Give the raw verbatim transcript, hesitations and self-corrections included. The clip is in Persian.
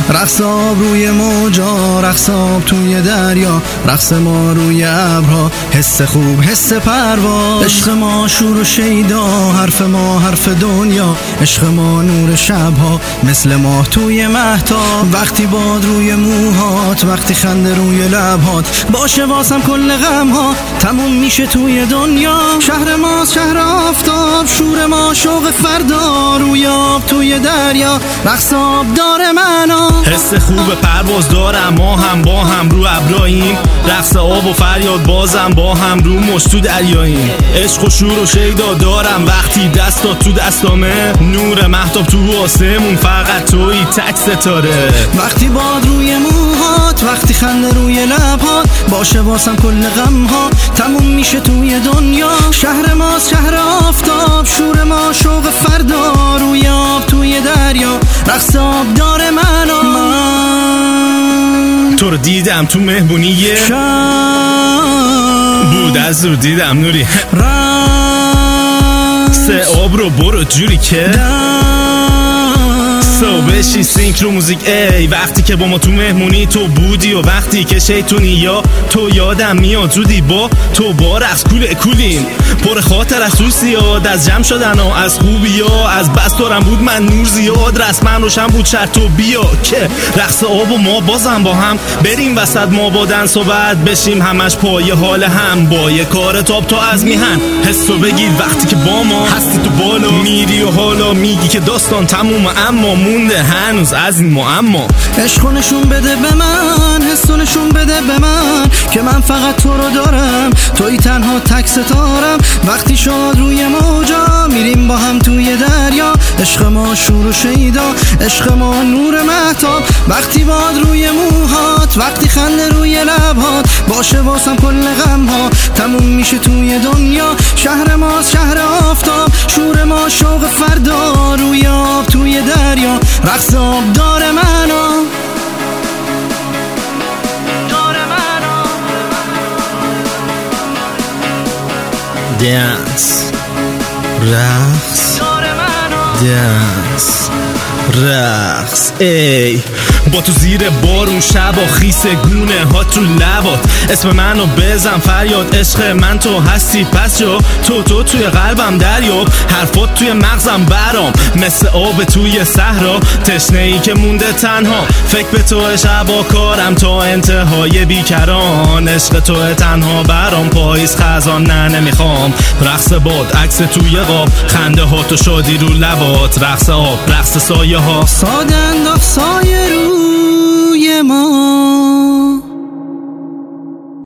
رقص آب روی موجا، رقص آب توی دریا، رقص ما روی ابرها، حس خوب حس پرواز. عشق ما شور و شیدا، حرف ما حرف دنیا، عشق ما نور شبها مثل ماه توی مهتاب. وقتی باد روی موهات، وقتی خنده روی لبهات، باشه واسم کل غمها تموم میشه توی دنیا. شهر ما شهر آفتاب، شور ما شوق فردا، روی آب توی دریا، رقص آب داره معنا. حس خوب پرواز دارم، ما هم با هم رو ابراهیم، رقص آب و فریاد بازم با هم رو مشت تو دریاییم. عشق و شور و شیدا دارم وقتی دستات تو دستامه، نور مهتاب تو آسمون فقط توی تک ستاره. وقتی باد روی موهات، وقتی خنده روی لبهات، باشه واسم کل غمها تموم میشه توی دنیا. شهر ماست شهر آفتاب، شور ما شوق فردا، روی آب توی دریا، رقص آب داره معنا. من تو رو دیدم تو مهمونیه شب بود، از رو دیدم نوری رقص سه آب رو برو جوری که سو بشی سینک رو موزیک. ای وقتی که با ما تو مهمونی تو بودی و وقتی که شیطونی یا تو یادم میاد زودی با تو با رقص کوله کولیم، پر خاطر از سوسیاد، از جمع شدن و از خوبی ها، از بس دارم بود من نور زیاد، رسمن روشن بود شرط و بیا که رقص آب و ما بازم با هم بریم وسط ما با دنس و بعد بشیم همش پای حال هم، با یه کار تاب تو از میهن حسو بگیر وقتی که با ما هستی تو بالا میری و حالا میگی که داستان تموم اما مونده هنوز از این معما. عشقو نشون بده به من، حسو نشون بده به من که من فقط تو رو دارم، توی تنها تک ستارم. وقتی شاد روی موجا میریم با هم توی دریا، عشق ما شور و شیدا، عشق ما نور مهتاب. وقتی باد روی موهات، وقتی خنده روی لبهات، باشه واسم کل غمها تموم میشه توی دنیا. شهر ماست شهر آفتاب، شور ما شوق فردا، روی آب توی دریا، رقص آب داره معنا. دنس رقص دنس رقص. ای با تو زیر بارون شبا خیس گونه ها تو لبات، اسم منو بزن فریاد، عشق من تو هستی پس جو تو تو توی قلبم دریاب، حرفات توی مغزم برام مثل آب توی صحرا، تشنه ای که مونده تنها فکر به تو شبا کارم تا انتهای بیکران، عشق تو تنها برام پاییز خزان نه نمیخوام. رقص باد عکس توی قاب، خنده ها تو شادی رو لبات، رقص آب رقص سایه ها، ساده انداخت سایه روی ما.